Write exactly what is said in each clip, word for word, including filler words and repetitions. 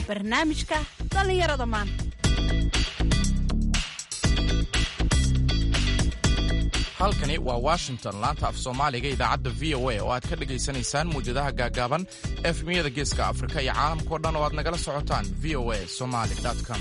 barnaamijka dhallinyarada maanta. halkani waa Washington, laanta af Soomaaliga idaacadda V O A oo aad ka dhageysanaysaan muujadaha gaagaaban efmiyada geeska Afrika iyo caalamkao dhan oo aad nagala socotaan v o a somali dot com.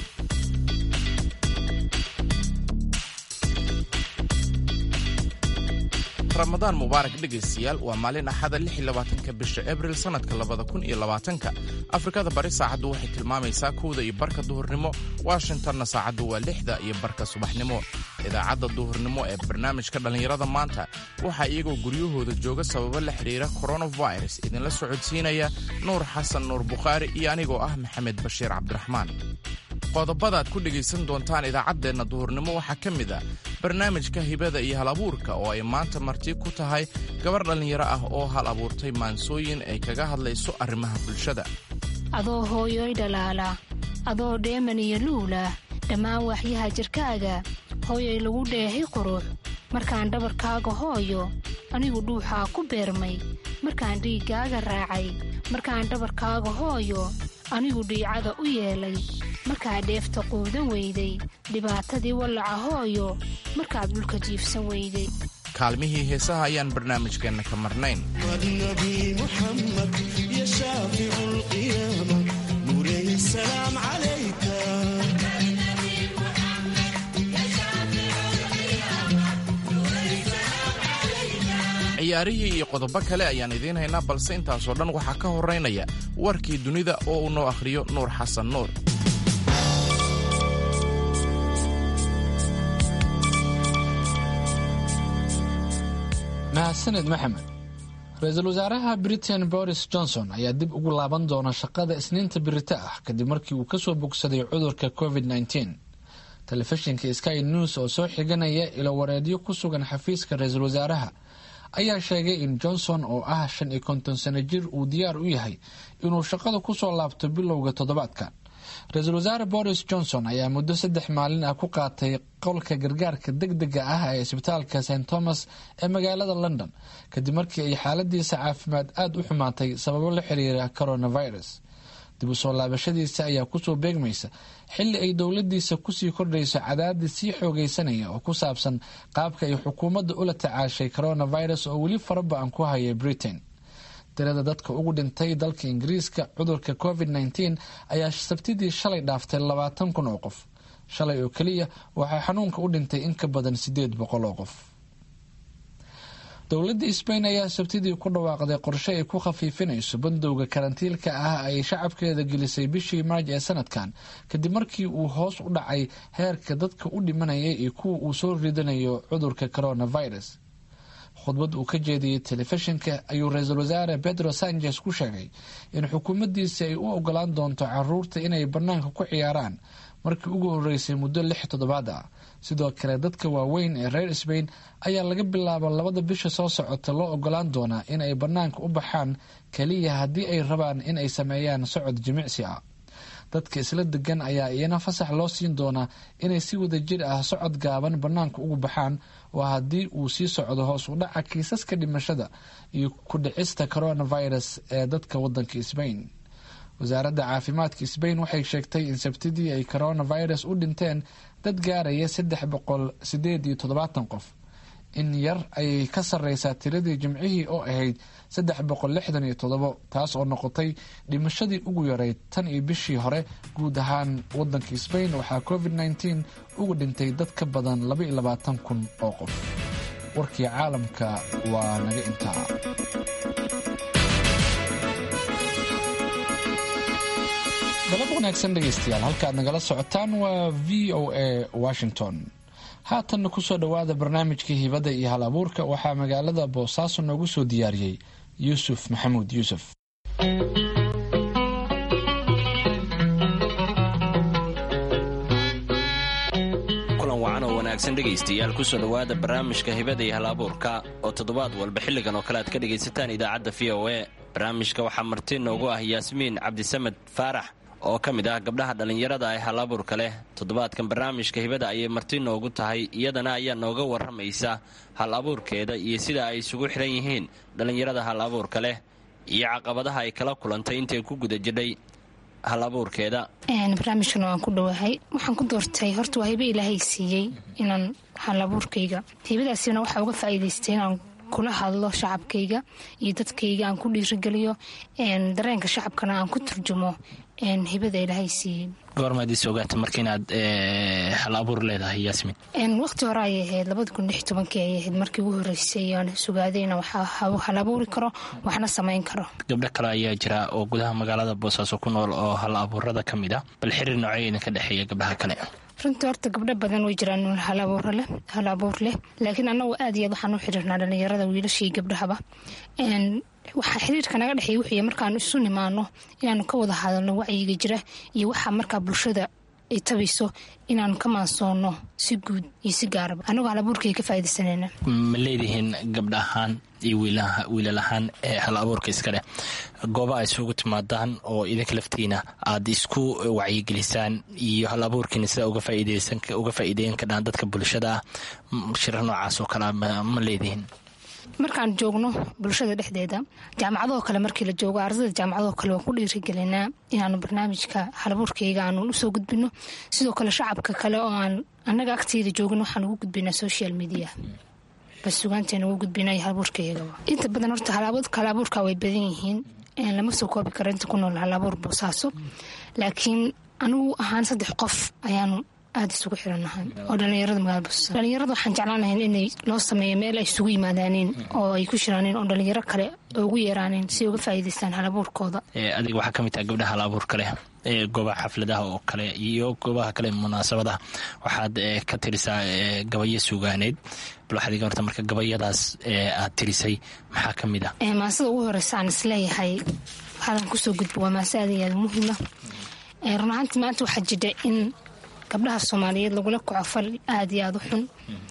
ramadaan mubaarak dhegaystayaal, waa maalin axada lix iyo labaatanka bisha abriil sanadka labada kun iyo labaatanka. Afrikada bari saacaddu waxay tilmaamaysaa kowda iyo barka duhurnimo, Washingtonna saacaddu waa lixda iyo barka subaxnimo. idaacadda duhurnimo ee barnaamijka dhallinyarada maanta waxaa iyagoo guryahooda jooga sababo la xidhiira coronavirus idinla socodsiinaya Nuur Xasan Nuur Bukhaari iyo anigoo ah Maxamed Bashiir Cabdiraxmaan. qodobada aad ku dhegaysan doontaan idaacaddeenna duhurnimo waxaa ka mid ah barnaamijka hibada iyo hal abuurka oo ay maanta marti ku tahay gabar dhallinyaro ah oo hal abuurtay maansooyin ay kaga hadlayso arrimaha bulshada. adoo hooyoy dhalaala, adoo dheeman iyo luula, dhammaan waxyaha jirkaaga hooyay lagu dheehay qurux, markaan dhabarkaaga hooyo anigu dhuuxaa ku beermay, markaan dhiiggaaga raacay, markaan dhabarkaaga hooyo anigu dhiicada u yeelay, markaa dheefta quudan weyday, dhibaatadii wallaca hooyo markaad dhulka jiifsan weyday. kaalmihii heesaha ayaan barnaamijkeenna ka marnayn. ciyaarihii iyo qodobo kale ayaan idiin haynaa, balse intaasoo dhan waxaa ka horeynaya warkii dunida oo uu noo akhriyo Nuur Xasan Nuur. mahadsaned maxamed. ra-iisul wasaaraha Britain Boris Johnson ayaa dib ugu laaban doona shaqada isniinta birita ah kadib markii uu ka soo bogsaday cudurka covid nneteen. telefishinka Sky News oo soo xiganaya ilo wareedyo ku sugan xafiiska ra-iisul wasaaraha ayaa sheegay in Johnson oo ah shan iyo konton sano jir uu diyaar u yahay inuu shaqada ku soo laabto bilowga toddobaadkan. ra-iisul wasaare Boris Johnson ayaa muddo saddex maalin ah ku qaatay qolka gargaarka degdega ah ee isbitaalka Saint Thomas ee magaalada London kadib markii ay xaaladiisa caafimaad aad u xumaatay sababo la xiriira coronavirus. dib u soo laabashadiisa ayaa kusoo beegmaysa xilli ay dowladiisa kusii kordhayso cadaadis sii xoogaysanaya oo ku saabsan qaabka ay xukuumadda ula tacaashay coronavirus oo weli faraba-an ku haya Britain. tirada dadka ugu dhintay dalka Ingiriiska cudurka covid nneteen ayaa sabtidii shalay dhaaftay labaatan kun oo qof. shalay oo keliya waxaa xanuunka u dhintay in ka badan sideed boqol oo qof. dowladda Spain ayaa sabtidii ku dhawaaqday qorshe ay ku khafiifinayso bandowga karantiilka ah ay shacabkeeda gelisay bishii Maarch ee sanadkan kadib markii uu hoos u dhacay heerka dadka u dhimanaya iyo kuwa uu soo ridanayo cudurka coronavirus. khudbad uu ka jeediyey telefishinka ayuu ra-iisul wasaare Pedro Sanchez ku sheegay in xukuumaddiisa ay u ogolaan doonto caruurta inay bannaanka ku ciyaaraan markii ugu horreysay muddo lix toddobaad ah. sidoo kale dadka waaweyn ee reer Spain ayaa laga bilaabo labada bisha soo socota loo ogolaan doonaa in ay bannaanka u baxaan kaliya haddii ay rabaan in ay sameeyaan socod jimicsi ah. dadka isla degan ayaa iyana fasax loo siin doonaa inay si wada jir ah socod gaaban bannaanka ugu baxaan, waa haddii uu sii socdo hoos u dhaca kiisaska dhimashada iyo ku dhicista coronavirus ee dadka waddanka Spain. wasaaradda caafimaadka Spain waxay sheegtay in sabtidii ay coronavirus u dhinteen dad gaaraya saddex boqol sideed iyo toddobaatan qof. in yar ayay ka sarreysaa tiradii jimcihii oo ahayd saddex boqol lixdan iyo toddobo, taas oo noqotay dhimashadii ugu yarayd tan iyo bishii hore. guud ahaan waddanka Spain waxaa covid nneteen ugu dhintay dad ka badan laba iyo labaatan kun oo qof. warkii caalamka waa naga intaa. galab wanaagsan dhegaystayaal, halkaaad nagala socotaan waa V O A Washington. haatanna kusoo dhowaada barnaamijkii hibada iyo hal abuurka. waxaa magaalada Boosaaso noogu soo diyaariyey Yuusuf Maxamuud Yuusuf. kulan wacan oo wanaagsan dhegaystayaal, kusoo dhowaada barnaamijka hibada iyo hal abuurka oo toddobaad walba xilligan oo kale aad ka dhegaysataan idaacadda V O A. barnaamijka waxaa marti noogu ah Yaasmiin Cabdisamed Faarax oo ka mid ah gabdhaha dhallinyarada ee hal abuurka leh. toddobaadkan barnaamijka hibada ayay marti noogu tahay, iyadana ayaa nooga warramaysa hal abuurkeeda iyo sida ay isugu xidhan yihiin dhallinyarada hal abuurka leh iyo caqabadaha ay kala kulantay intay ku guda jidhay hal abuurkeeda. barnaamijkan waan ku dhowahay. waxaan ku doortay horta waa hibe ilaahay siiyey inaan hal abuurkayga, hibadaasina waxaa uga faa'iidaystay inaan kula hadlo shacabkayga iyo dadkayga, aan ku dhiirigeliyo dareenka shacabkana aan ku turjumo hibada ilaahay siiyey. goormaad is ogaatay marka inaad hal abuur leedahay yaasmiin? waqti hore ayay ahayd labada kun lix tobankii ayay ahayd markii ugu horreysay aan sugaaday inaan hal abuuri karo waxna samayn karo. gabdho kale ayaa jira oo gudaha magaalada Boosaaso ku nool oo hal abuurada ka mid ah, bal xiriir noocee idinka dhexeeya gabdhaha kale? runtii horta gabdho badan way jiraan hal abuur leh hal abuur leh laakiin annagu aad iyo aad waxaan u xiriirnaa dhalinyarada wiilashii gabdhahaba. waxaa xiriirka naga dhexeeya wuxuu markaanu isu nimaano inaanu ka wada hadalno wacyiga jira iyo waxaa markaa bulshada ay tabayso inaanu ka maansoono si guud iyo si gaaraba annagoo hal abuurkay ka faa'iidaysanayna. ma leedihiin gabdha ahaan iyo wiilal ahaan ee hal abuurka iska leh gooba ay isugu timaadaan oo idinka laftiina aad isku wacyigelisaan iyo hal abuurkiina sida uga faa'iideyn kadhaan dadka bulshada ah? shirar noocaas oo kale ma leedihiin? markaan joogno bulshada dhexdeeda jaamacadoo kale markii la joogo ardayda jaamacadoo kale waan ku dhiirigelinaa inaanu barnaamijka halabuurkayga aanu usoo gudbino. sidoo kale shacabka kale oo aan annaga agteeda joogin waxaan ugu gudbinaa social media bas sugaanteena ugu gudbinay halabuurkayga. inta badan horta halabuurka way badan yihiin, lama soo koobi karo inta ku nool halabuur Boosaaso, laakiin anigu ahaan saddex qof ayaanu aada isugu xiranahay oo dhalinyarada magaalada Boosaaso. dhalinyarada waxaan jeclaan lahayn inay loo sameeyo meel ay isugu yimaadaaneen oo ay ku shiraaneen oo dhalinyaro kale ugu yeeraaneen si uga faa'iidaystaan hal abuurkooda. adiga waxaa ka mid tahay gabdhaha hal abuurka leh ee goobaha xafladaha oo kale iyo goobaha kale munaasabadaha waxaad ka tirisaa gabayo sugaaneed, bal waxaad iga horta marka gabayadaas aad tirisay maxaa ka mid ah? maasada ugu horeysa aan isleeyahay hadan kusoo gudbo waa maasa aad iyo aad muhiima. run ahaantii maanta waxaa jidha in gabdhaha Soomaaliyeed lagula kaco fal aad iyo aad u xun,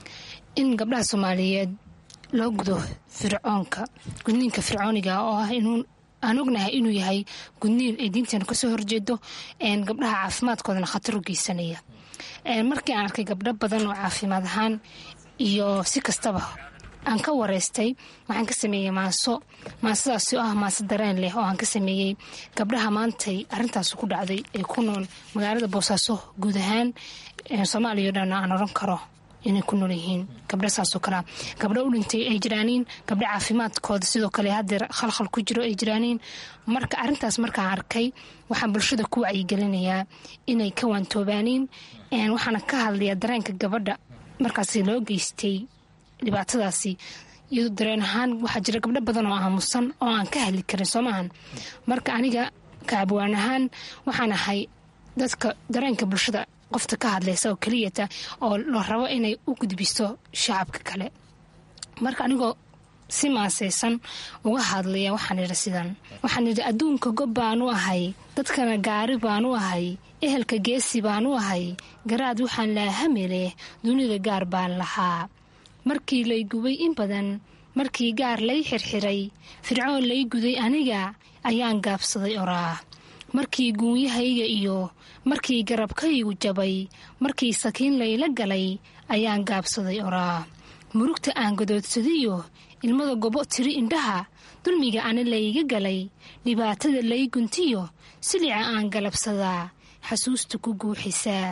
in gabdhaha Soomaaliyeed loo gudo fircoonka gudniinka fircooniga oo ah inuu aan ognahay inuu yahay gudniin ay diinteena kasoo horjeedo gabdhaha caafimaadkoodana khatar u geysanaya. markii aan arkay gabdho badan oo caafimaad ahaan iyo si kastaba aan ka wareystay waxaan ka sameeyey maaso maasadaasi oo ah maaso dareen leh oo aan ka sameeyey gabdhaha maantay arrintaas ku dhacday ee ku nool magaalada Boosaaso guud ahaan Soomaaliya dhan aan oran karo inay ku nool yihiin gabdho saasoo kale gabdho u dhintay ay jiraaniin gabdho caafimaadkooda sidoo kale hadeer khalkhal ku jiro ay jiraaniin. marka arrintaas markaan arkay waxaan bulshada ku wacyigelinayaa inay ka waantoobaaniin. waxaana ka hadlayaa dareenka gabadha markaasi loo geystay dhibaatadaasi iyadoo dareen ahaan waxaa jira gabdho badan oo aamusan oo aan ka hadli karin soo maahan. marka aniga kaabwaan ahaan waxaan ahay dadka dareenka bulshada qofta ka hadlaysa oo keliyata oo la rabo inay u gudbiso shacabka kale. marka anigoo si maasaysan uga hadlaya waxaan idhi sidan waxaan idhi adduunka gob baan u ahay, dadkana gaari baan u ahay, ehelka geesi baan u ahay, garaad waxaan laahamile dunida gaar baan lahaa. markii lay gubay in badan, markii gaar lay xirxiray, fircoon lay guday aniga ayaan gaabsaday oraa. markii guunyahayga iyo markii garabkaygu jabay, markii sakiin layla galay ayaan gaabsaday oraa. murugta aan gadoodsadiyo ilmada gobo tiri indhaha, dulmiga ani layga galay, dhibaatada lay guntiyo silica aan galabsadaa, xasuusta ku guuxisaa.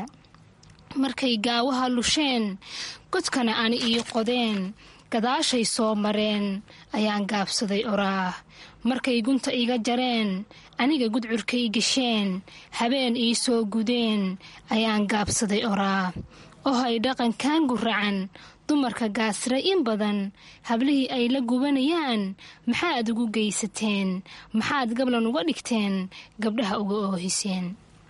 markay gaawaha lusheen godkana ani ii qodeen, gadaashay soo mareen ayaan gaabsaday oraa. markay gunta iga jareen aniga gudcurkay gasheen, habeen ii soo gudeen ayaan gaabsaday oraa. oo ay dhaqankan guracan dumarka gaasray in badan, hablihii ay la gubanayaan maxaad ugu geysateen, maxaad gablan uga dhigteen, gabdhaha uga oohiseen.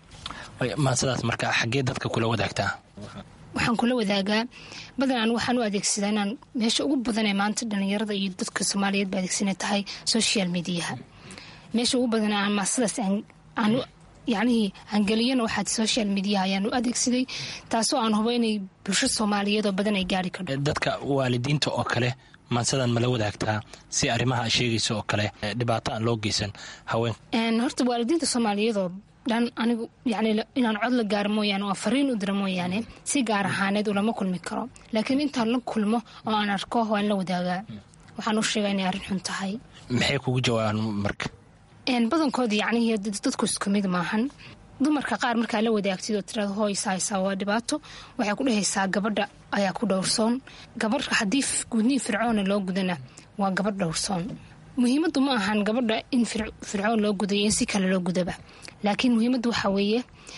maasadaas marka xaggee dadka kula wadaagtaa? waxaan kula wadaagaa badanaan waxaan u adeegsadaa inaan meesha ugu badan ee maanta dhalinyarada iyo dadka Soomaaliyeed ba adeegsana tahay social mediaha. meesha ugu badan aan maasadaas aan yacni angeliyana waxaad social media ayaan u adeegsaday, taasoo aan hubo inay bulsho Soomaaliyeed oo badan ay gaari karto. dadka waalidiinta oo kale maasadan mala wadaagtaa si arrimaha sheegaysa oo kale dhibaato aan loo geysan haween? horta waalidiinta Soomaaliyeed oo dhan anigu yacni inaan cod la gaaro mooyaane oo fariin u diro mooyaane si gaar ahaaneed ulama kulmi karo, laakiin intaan la kulmo oo aan arko waan la wadaagaa. waxaan u sheegaa inay arrin xun tahay. maxay kugu jawaabaan marka? badankooda yacnihii dadku isku mid maahan. dumarka qaar markaa la wadaagtid oo tirada hooysahaysaa waa dhibaato, waxay ku dhehaysaa gabadha ayaa ku dhowrsoon. gabadha haddii gudniin fircoona loo gudana waa gabadh dhowrsoon. muhiimaddu ma ahan gabadha in fircoon loo gudayo in si kale loo gudaba, laakiin muhiimaddu waxaa weeye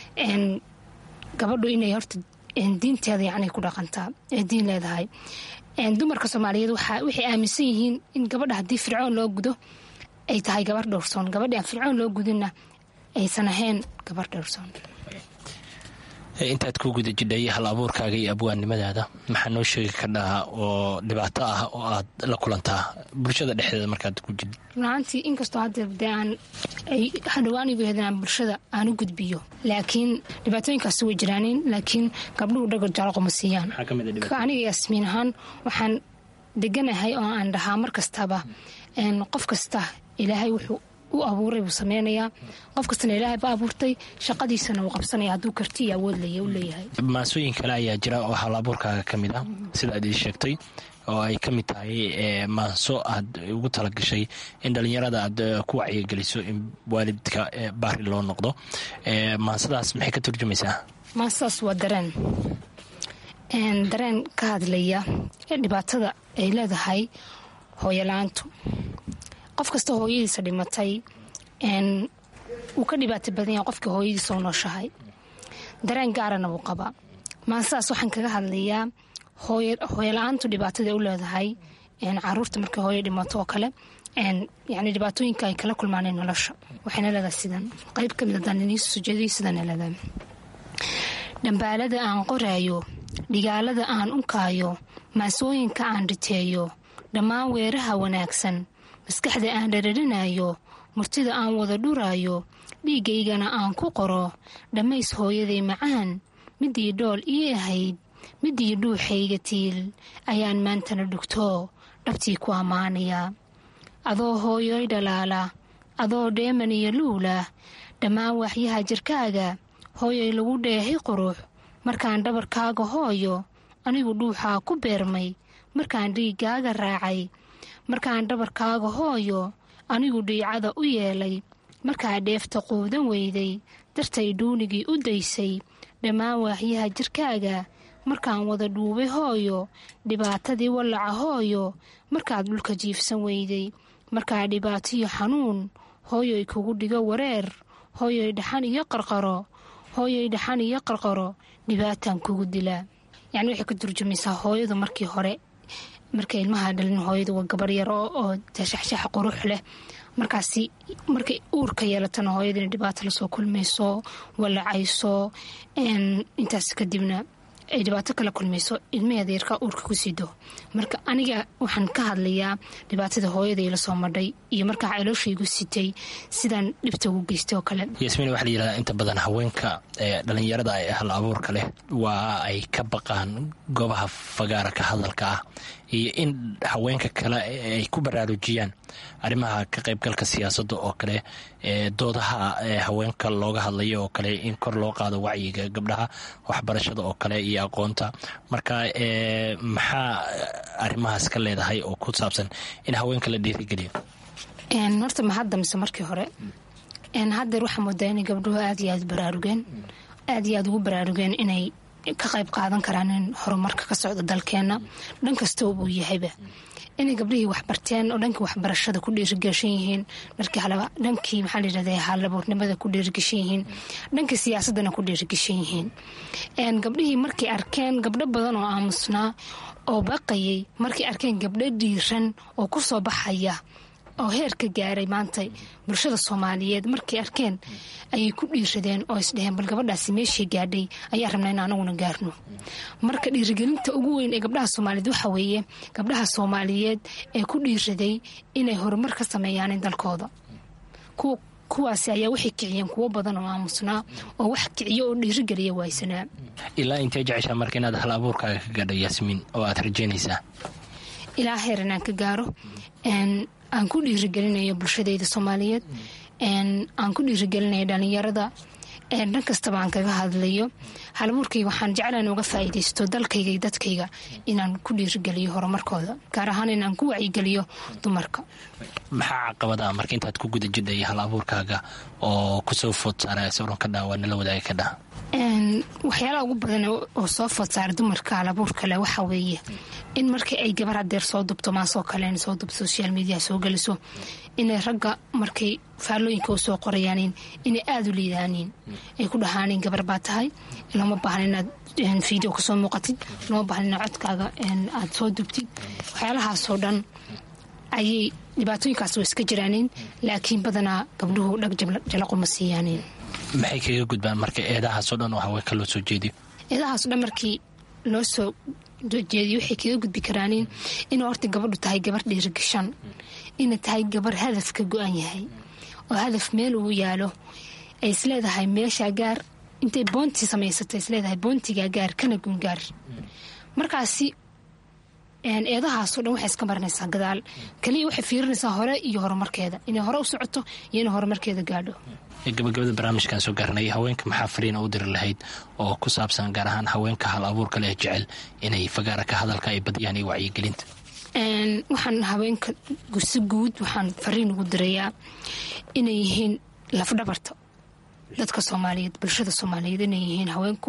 gabadhu inay horta diinteeda yacni ku dhaqantaa ee diin leedahay. dumarka soomaaliyeed waxay aaminsan yihiin in gabadha haddii fircoon loo gudo ay tahay gabarh dhowrsoon, gabadhi aan fircoon loo gudinna aysan ahayn gabar dhowrsoon. intaad ku guda jidhay hal abuurkaaga iyo abwaannimadaada maxaa noo sheegi kardhaa oo dhibaato ah oo aad la kulantaa bulshada dhexdeeda markaad ku jid? runaantii inkastoo hadda dee aan hadhawaanigu heedaan bulshada aan u gudbiyo, laakiin dhibaatooyinkaasi way jiraanin, laakiin gabdhuhu dhagar jaalaqo ma siiyaan. aniga yaasmiin ahaan waxaan deganahay oo aan dhahaa mar kastaba qof kasta ilaahay wuxuu u abuuray buu sameynayaa, qof kastana ilaahay ba abuurtay, shaqadiisana wuu qabsanaya hadduu karti iyo awood leeya u leeyahay. maasooyin kale ayaa jira oo hal abuurkaaga ka mid ah sida aad ii sheegtay, oo ay ka mid tahay maaso aad ugu talagashay in dhallinyarada aad ku wacyigeliso in waalidka baari loo noqdo. maasadaas maxay ka turjumaysaa? maasadaas waa dareen dareen ka hadlaya dhibaatada ay leedahay hooyolaantu. qof kasta hooyadiisa dhimatay wuu ka dhibaato badan yahay qofkii hooyadiisa u nooshahay, dareen gaarana wuu qabaa. maasadaas waxaan kaga hadlayaa hooyala-aantu dhibaatada u leedahay caruurta markay hooyo dhimato oo kale, yani dhibaatooyinka ay kala kulmaaneen nolosha. waxayna leedahay sidan, qayb ka mid adaan iniisu sujeeday sidana leedahay: dhambaalada aan qoraayo, dhigaalada aan unkaayo, maasooyinka aan riteeyo, dhammaan weeraha wanaagsan, maskaxda aan dhararinayo, murtida aan wada dhuraayo, dhiigaygana aan ku qoro, dhammays hooyaday macaan, midii dhool ii ahayd, midii dhuuxayga tiil, ayaan maantana dhugto dhabtii ku ammaanayaa. adoo hooyoy dhalaala, adoo dheeman iyo luula, dhammaan waaxyaha jirkaaga, hooyoy lagu dheehay qurux, markaan dhabarkaaga hooyo anigu dhuuxaa ku beermay, markaan dhiiggaaga raacay, markaan dhabarkaaga hooyo anigu dhiicada u yeelay, markaa dheefta quudan weyday, dartay dhuunigii u daysay, dhammaan waaxyaha jirkaaga markaan wada dhuubay hooyo, dhibaatadii wallaca hooyo markaad dhulka jiifsan weyday, markaa dhibaatiyo xanuun hooyoy kugu dhigo wareer, hooyoy dhaxan iyo qarqaro, hooyoy dhaxan iyo qarqaro, dhibaataan kugu dilaa. yacni waxay ka turjumaysaa hooyadu markii hore markay ilmaha dhalin hooyadu waa gabar yar oo shaxshax qurux leh, markaasi markay uurka yeelatana hooyadina dhibaato lasoo kulmayso, walacayso, intaas kadibna ay dhibaato kala kulmayso, ilmaheeda yarkaa uurka ku sido. marka aniga waxaan ka hadlayaa dhibaatada hooyaday la soo madhay iyo markaa calooshaygu sitay sidaan dhibta ugu geystay oo kale. yasmiin, waxaa la yidhahdaa inta badan haweenka dhalinyarada ee hal abuurka leh waa ay ka baqaan goobaha fagaara ka hadalka ah iyo in haweenka kale ay ku baraarujiyaan arrimaha ka qaybgalka siyaasadda oo kale, doodaha haweenka looga hadlayo oo kale, in kor loo qaado wacyiga gabdhaha, waxbarashada oo kale iyo aqoonta. marka maxaa arrimahaas ka leedahay oo ku saabsan in haweenka la dhiirigeliyo? horta ma hadda mise markii hore haddeer waxaa moodaa inay gabdhuhu aad iyo aad baraarugeen aad iyo aad ugu baraarugeen inay ka qayb qaadan karaan in horumarka ka socda dalkeena dhan kastoo buu yahayba, inay gabdhihii waxbarteen oo dhankii waxbarashada ku dhiirigashan yihiin, dhankii maxaa layidhahda halabuurnimada ku dhiirigashan yihiin, dhankii siyaasadana ku dhiirigashan yihiin. gabdhihii markay arkeen gabdho badan oo aamusnaa oo baqayay, markay arkeen gabdho dhiiran oo ku soo baxaya oo heerka gaaray maanta bulshada Soomaaliyeed, markay arkeen ayay ku dhiiradeen oo isdheheen bal gabadhaasi meeshii gaadhay ayaa rabnaa in anaguna gaarno. marka dhiirigelinta ugu weyn ee gabdhaha Soomaaliyeed waxa weeye gabdhaha Soomaaliyeed ee ku dhiiraday inay horumar ka sameeyaan dalkooda. kuwaasi ayaa waxay kiciyeen kuwo badan oo aamusnaa oo wax kiciyo oo dhiirigeliya waaysanaa. ilaa intee jeceshaa marka inaad hal abuurkaaga ka gaadho Yasmiin oo aad rajaynaysaa? ilaa heer inaan ka gaaro aan ku dhiirigelinayo bulshadayda Soomaaliyeed, aan ku dhiirigelinayo dhalinyarada dhan kastaba aan kaga hadlayo halabuurkayga waxaan jeclaan uga faa'iidaysto dalkayga iyo dadkayga inaan ku dhiirigeliyo horumarkooda gaar ahaan inaan ku wacyigeliyo dumarka. maxaa caqabada marka intaad ku guda jidhay hal abuurkaaga oo kusoo food saaray sawran ka dhaawaa nala wadaagi ka dhaha? waxyaalaha ugu badan oo soo food saara dumarka halabuurka leh waxaa weeye in markii ay gabar hadeer soo dubto maasoo kale in soo dubto social media soo geliso inay ragga markay faallooyinka u soo qorayaanin inay aada u liidaaniin ay ku dhahaanin gabar baa tahay looma baahna inaad video ka soo muuqatid, looma baahna inaad codkaaga aad soo dubtid. waxyaalahaasoo dhan ayay dhibaatooyinkaas way iska jiraanin, laakiin badanaa gabdhuhu dhag jalaquma siiyaanin. maxay kaga gudbaan marka eedahaasoo dhan oo haweenka loo soo jeediyo? eedahaaso dhan markii loo soo jeediyo waxay kaga gudbi karaanin inay horta gabadhu tahay gabar dhiirigashan, inay tahay gabar hadafka go-an yahay oo hadaf meel uu yaalo ay isleedahay meeshaa gaar, intay boontii samaysatay isleedahay boontigaa gaar kana gungaar. markaasi eedahaasoo dhan waxay iska marinaysaa gadaal, kaliya waxay fiirinaysaa hore iyo horumarkeeda, inay hore u socoto iyo inay horumarkeeda gaadho. gabagabada barnaamijkan soo gaarnay haweenka maxaa fariina u diri lahayd oo ku saabsan gaar ahaan haweenka hal abuurka leh jecel inay fagaara ka hadalka ay badiyaan iyo wacyigelinta? waxaan haweenka si guud waxaan fariin ugu dirayaa inay yihiin lafdhabarta dadka soomaaliyeed, bulshada soomaaliyeed inay yihiin haweenku,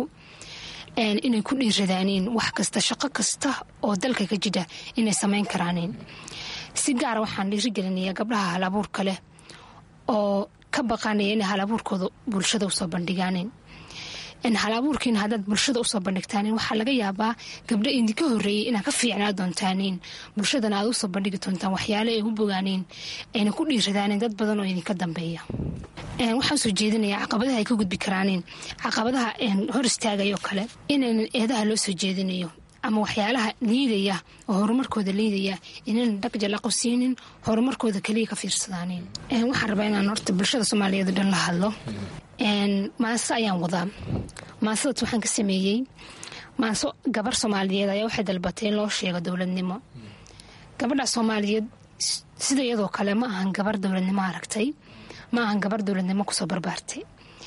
inay ku dhiiradaaniin wax kasta, shaqo kasta oo dalka ka jira inay samayn karaaniin. si gaara waxaan dhiirigelinayaa gabdhaha hal abuurka leh oo ka baqanaya inay hal abuurkooda bulshada usoo bandhigaanin. hal abuurkiina haddaad bulshada usoo bandhigtaanin waxaa laga yaabaa gabdho idinka horreeyay inaad ka fiicnaa doontaanin, bulshadana aad usoo bandhigi doontaan waxyaale ay u bogaaniin, ayna ku dhiiradaanin dad badan oo idinka dambeeya. waxaan soo jeedinayaa caqabadaha ay ka gudbi karaanin, caqabadaha hor istaagayoo kale inaynan eedaha loo soo jeedinayo ama waxyaalaha liidaya oo horumarkooda liidaya inaynan dhag jalaqo siinin, horumarkooda keliya ka fiirsadaanin. waxaan rabaa inaan horta bulshada soomaaliyeed oo dhan la hadlo. maaso ayaan wadaa. maasadaas waxaan ka sameeyey maaso gabar soomaaliyeed ayaa waxay dalbatay in loo sheego dowladnimo. gabadha soomaaliyeed sida iyadoo kale ma ahan gabar dowladnimo aragtay, ma ahan gabar dowladnimo kusoo barbaartay.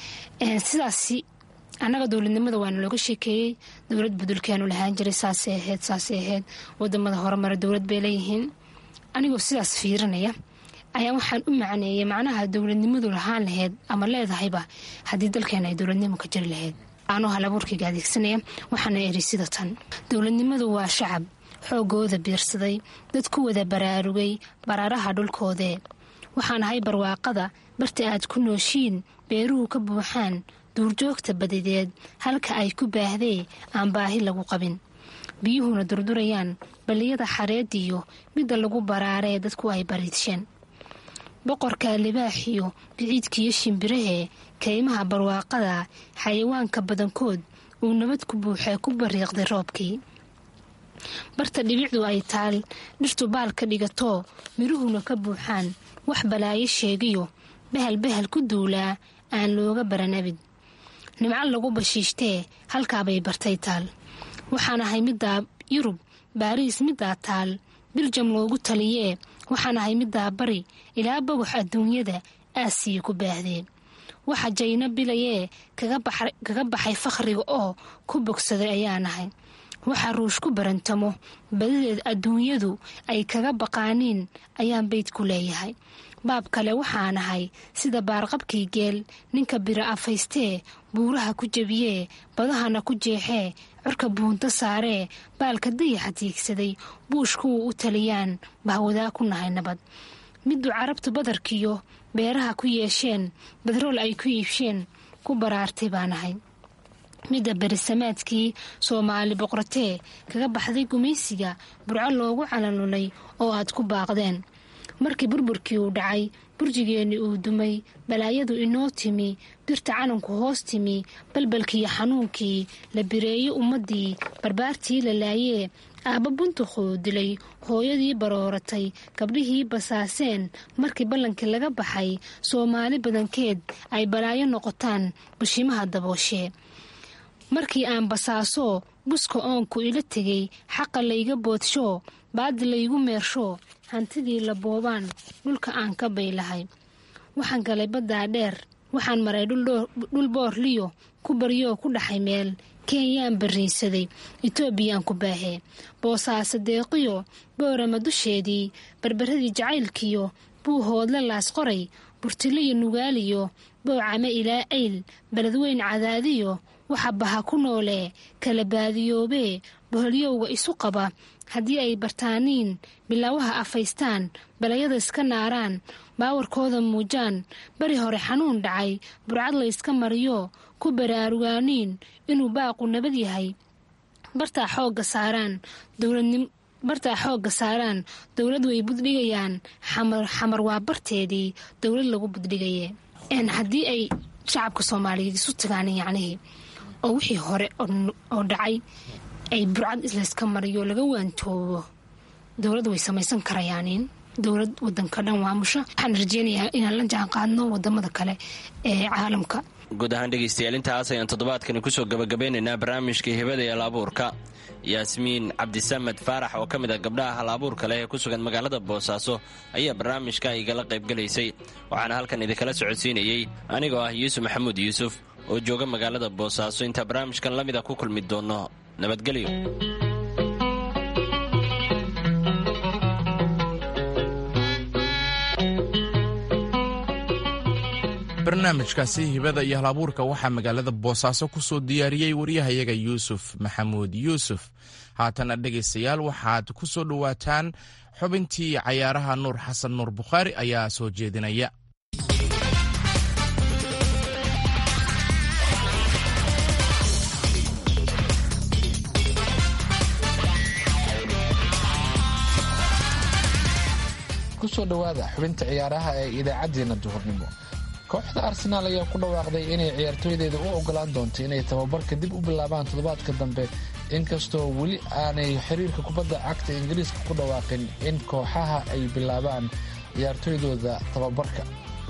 sidaasi annaga dowladnimada waana looga sheekeeyey, dowlad budulkaanu lahaan jiray, saasay ahayd saasay ahayd wadamada horumara dowlad bay leeyihiin. anigoo sidaas fiirinaya ayaa waxaan u macneeyey macnaha dowladnimadu lahaan lahayd ama leedahayba haddii dalkeena ay dowladnimo ka jiri lahayd. anoo hal abuurkayga adeegsanaya waxaana eri sida tan: dowladnimadu waa shacab xoogooda biirsaday, dad ku wada baraarugay baraaraha dhulkoodee. waxaan ahay barwaaqada barta aad ku nooshiin, beeruhu ka buuxaan duurjoogta badideed, halka ay ku baahdee aan baahi lagu qabin, biyuhuna durdurayaan balliyada xareediyo midda lagu baraaree dadku ay bariidsheen. boqorka libaaxiyo biciidkiiyo shimbirahee kaymaha barwaaqada, xayawaanka badankood uu nabad ku buuxee ku bariiqday roobkii. barta dhibicdu ay taal dhirtu baal ka dhigatoo miruhuna ka buuxaan, wax balaayo sheegiyo bahal bahal ku duulaa aan looga baranabid. nimco lagu bashiishtee halkaabay bartay taal. waxaan ahay middaa yurub baariis middaa taal, biljam loogu taliyee waxaan ahay middaa bari ilaa bawax adduunyada aasiya ku baahdeen. waxa jayno bilayee kaga baxay fakhriga oo ku bogsaday ayaan ahay. waxa ruush ku barantamo badideed adduunyadu ay kaga baqaaniin ayaan bayd ku leeyahay. baab kale waxaan ahay sida baarqabkii geel, ninka bira afaystee buuraha ku jebiyee badahana ku jeexee curka buunta saaree baalka dayaxa tiigsaday buushkuwa u taliyaan bahwadaa ku nahay nabad. middu carabtu badarkiyo beeraha ku yeesheen badrool ay ku iibsheen ku baraartay baan ahay. midda berisamaadkii soomaali boqortee kaga baxday gumaysiga burco loogu calanulay oo aad ku baaqdeen. markii burburkii uu dhacay burjigeenni uu dumay, balaayadu inoo timi, birta calanku hoos timi, balbalkiiyo xanuunkii la bireeyo ummaddii, barbaartii la laayee aabba buntuquu dilay, hooyadii barooratay, gabdhihii basaaseen. markii ballankii laga baxay soomaali badankeed ay balaayo noqotaan bushimaha dabooshee. markii aan basaasoo buska oonku ila tegay, xaqa layga boodshoo baadi laygu meershoo, hantidii la boobaan dhulka aan ka baylahay. waxaan galay baddaa dheer waxaan maray dhul boorliyo ku baryoo ku dhaxay meel kenyaan barriinsaday etoobiyaan ku baahee boosaaso deeqiyo boorama dusheedii barbaradii jacaylkiyo buu hoodle laas qoray burtiliyo nugaaliyo bowcame ilaa ayl beledweyn cadaadiyo waxa baha ku noolee kala baadiyoobee boholyowga isu qaba haddii ay bartaaniin bilaawaha afaystaan balayada iska naaraan baawarkooda muujaan bari hore xanuun dhacay burcad la yska mariyo ku baraarugaaniin inuu baaqu nabad yahay bartaa xoogga saaraan dowladnim bartaa xoogga saaraan dowlad way buddhigayaan xamar xamar waa barteedii dowlad lagu buddhigaye n haddii ay shacabka soomaaliyeed isu tagaan yacnihii oo wixii hore oo dhacay ay burcad islayska mariyo laga waantoobo dowladda way samaysan karayaanin dowlad wadanka dhan waamusha waxaan rajeynayaa inaan la jaan qaadno wadamada kale ee caalamka. guud ahaan dhegaystayaal intaas ayaan toddobaadkani kusoo gabagabeynaynaa barnaamijkai hibada ee hal-abuurka. yaasmiin cabdisamed faarax oo ka mid a gabdhaha hal-abuurka leh ee ku sugan magaalada boosaaso ayaa barnaamijka igala qaybgalaysay waxaana halkan idinkala socodsiinayey anigoo ah yuusuf maxamuud yuusuf oo jooga magaalada boosaaso. intaa barnaamijkan la mida ku kulmi doonno nabadgelyo. barnaamijkaasi hibada iyo hal-abuurka waxaa magaalada boosaaso ku soo diyaariyey waryahayaga yuusuf maxamuud yuusuf. haatana dhegaystayaal waxaad ku soo dhowaataan xubintii cayaaraha. nuur xasan nuur bukhaari ayaa soo jeedinaya. kusoo dhowaada xubinta ciyaaraha ee idaacaddeenna duhurnimo. kooxda arsenaal ayaa ku dhawaaqday inay ciyaartooydeeda u ogolaan doonto inay tababarka dib u bilaabaan toddobaadka dambe, inkastoo weli aanay xiriirka kubadda cagta ingiriiska ku dhawaaqin in kooxaha ay bilaabaan ciyaartooydooda tababarka.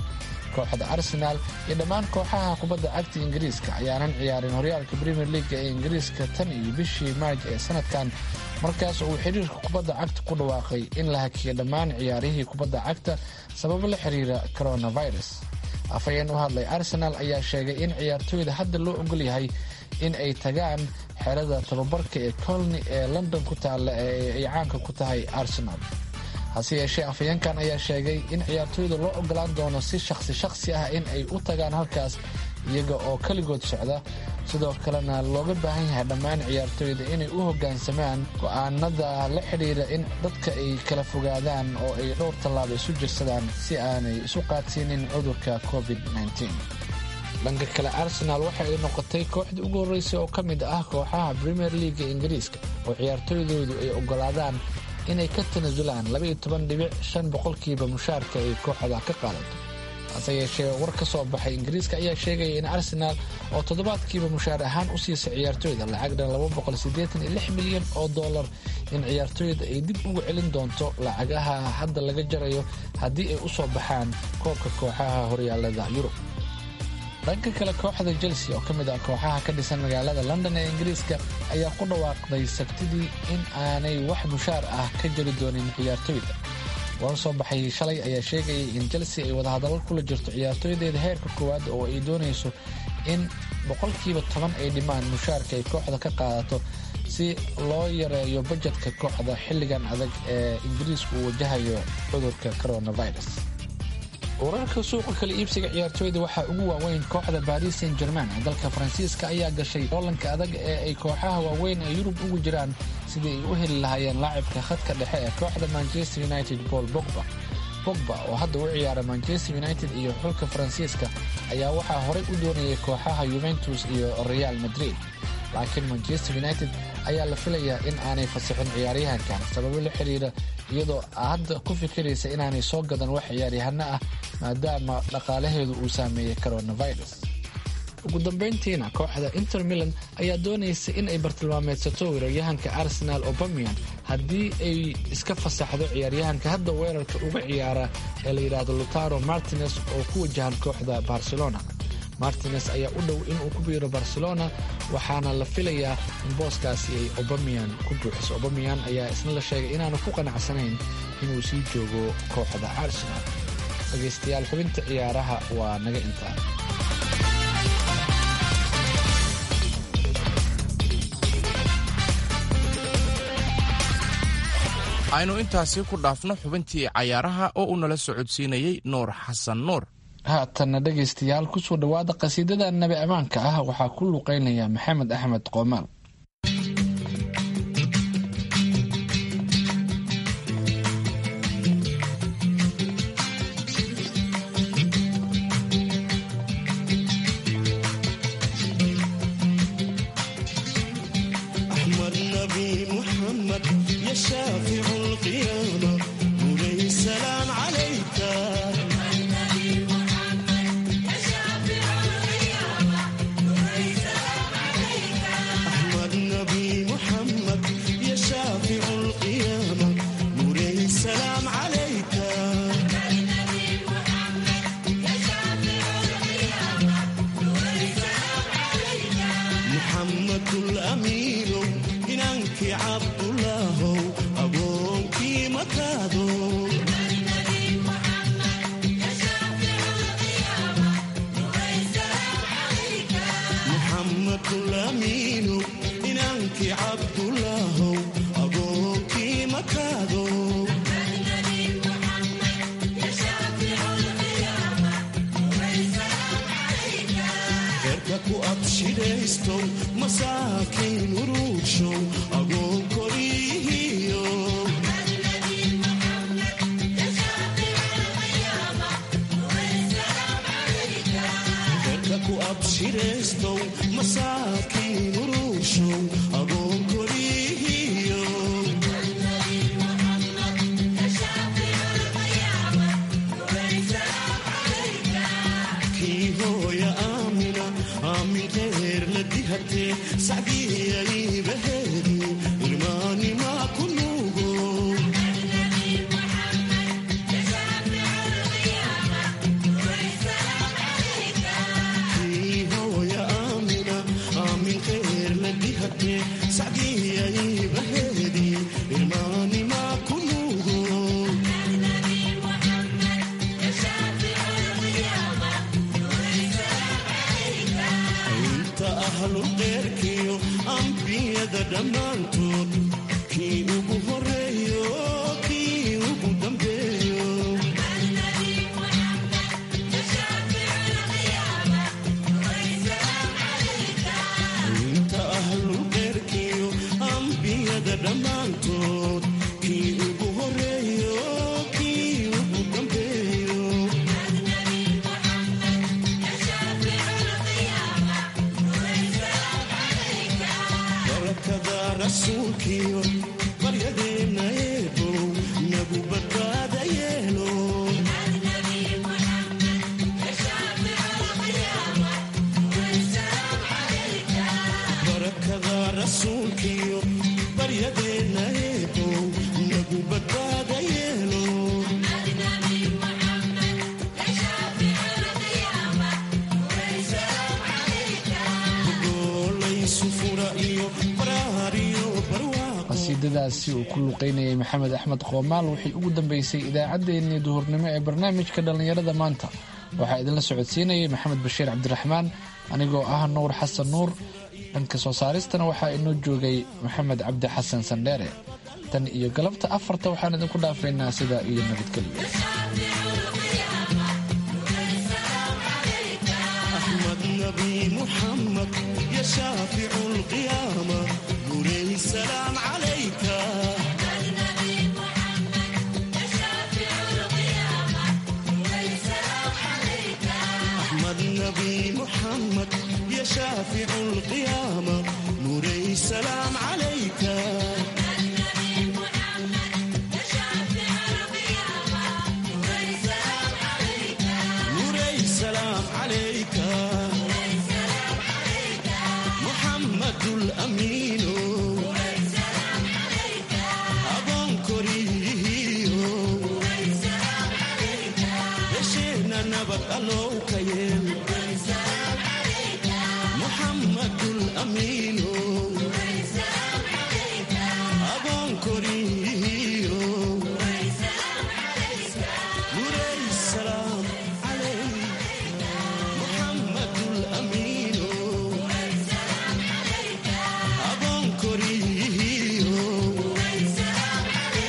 kooxda arsenaal iyo dhammaan kooxaha kubadda cagta ingiriiska ayaanan ciyaarin horyaalka premier leaga ee ingiriiska tan iyo bishii maaj ee sanadkan, markaas uu xiriirka kubadda cagta ku dhawaaqay in la hakiyo dhammaan ciyaarihii kubadda cagta sababo la xiriira coronavirus. afhayeen u hadlay arsenaal ayaa sheegay in ciyaartooyda hadda loo ogol yahay in ay tagaan xerada tababarka ee colney ee london ku taalla ee ay caanka ku tahay arsenaal. hase yeeshee afhayeenkan ayaa sheegay in ciyaartooyda loo ogolaan doono si shakhsi shakhsi ah in ay u tagaan halkaas iyaga oo keligood socda, sidoo kalena looga baahan yahay dhammaan ciyaartooyda inay u hoggaansamaan go'aanada la xidhiira in dadka ay kala fogaadaan oo ay dhowr tallaabo isu jirsadaan si aanay isu qaadsiinin cudurka covid nneteen. dhanka kale arsenaal waxa ay noqotay kooxdii ugu horreysay oo ka mid ah kooxaha premier leaga ingiriiska oo ciyaartooydoodu ay ogolaadaan inay ka tanasulaan labaiyo toban dhibic shan boqolkiiba mushaarka ay kooxda ka qaadato. hase yeeshee war ka soo baxay ingiriiska ayaa sheegaya in arsenaal oo toddobaadkiiba mushaar ahaan u siisay ciyaartooyda lacagdhan laba boqol siddeetan iyo lix milyan oo dollar in ciyaartooyda ay dib ugu celin doonto lacagaha hadda laga jarayo haddii ay u soo baxaan koobka kooxaha horyaalada yurub. dhanka kale kooxda chelsea oo ka mid ah kooxaha ka dhisan magaalada london ee ingiriiska ayaa ku dhawaaqday sabtidii in aanay wax mushaar ah ka jari doonin ciyaartooyda. war soo baxay shalay ayaa sheegayay in chelsea ay wadahadallo kula jirto ciyaartooydeeda heerka koowaad oo ay doonayso in boqolkiiba toban ay dhimaan mushaarka ay kooxda ka qaadato si loo yareeyo bajetka kooxda xilligan adag ee ingiriisku uu wajahayo cudurka coronavirus. wararka suuqa kala iibsiga ciyaartooyda waxaa ugu waaweyn kooxda Paris Saint-Germain ee dalka Faransiiska ayaa gashay doolanka adag ee ay kooxaha waaweyn ee Yurub ugu jiraan sidii ay u heli lahaayeen laacibka khadka dhexe ee kooxda Manchester United Paul Pogba. Pogba oo hadda u ciyaara Manchester United iyo xulka Faransiiska ayaa waxaa horey u doonayay kooxaha Juventus iyo Real Madrid, laakiin Manchester United ayaa la filayaa in aanay fasaxin ciyaaryahankan sababo la xiriira iyadoo hadda ku fikiraysa inaanay soo gadan wax ciyaaryahano ah maadaama dhaqaalaheedu uu saameeyey coronavirus. ugu dambeyntiina kooxda Inter Milan ayaa doonaysa in ay bartilmaameedsato weeraryahanka Arsenal Aubameyang haddii ay iska fasaxdo ciyaaryahanka hadda weerarka uga ciyaara ee la yidhaahdo Lautaro Martinez oo ku wajahan kooxda Barcelona. Martinez ayaa u dhow inuu ku biiro Barcelona waxaana la filayaa in booskaasi ay Aubameyang ku buuxiso. Aubameyang ayaa isna la sheegay inaanu ku qanacsanayn inuu sii joogo kooxda Arsenal. dhageystayaal xubinta ciyaaraha waa naga intaa. aynu intaasi ku dhaafno xubintii cayaaraha oo uu nala socodsiinayey nuur xasan nuur. haatanna dhegaystayaal kusoo dhowaada qasiidada nabi ammaanka ah waxaa ku luqeynaya maxamed axmed qoomaal. qasiidadaasi uu ku luqeynayay maxamed axmed qoomaal waxay ugu dambeysay idaacaddeenii duhurnimo ee barnaamijka dhallinyarada maanta. waxaa idinla socodsiinayay maxamed bashiir cabdiraxmaan anigoo ah nuur xasan nuur. dhanka soo saaristana waxaa inoo joogay maxamed cabdi xasan sandheere. tan iyo galabta afarta waxaan idinku dhaafaynaa sidaa iyo nabadgelyo. محمد يا شافع القيامة نوري السلام عليك. النبي محمد يا شافع القيامة نوري السلام عليك. أحمد النبي محمد يا شافع القيامة نوري السلام عليك.